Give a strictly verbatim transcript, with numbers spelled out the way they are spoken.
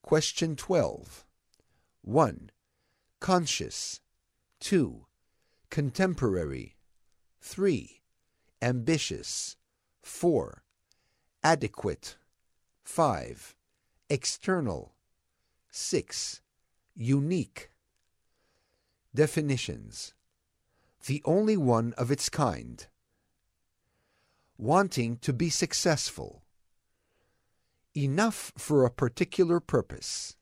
Question twelve. one. Conscious. two. Contemporary. three. Ambitious. four. Adequate. five. External. six. Unique. Definitions. The only one of its kind. Wanting to be successful. Enough for a particular purpose.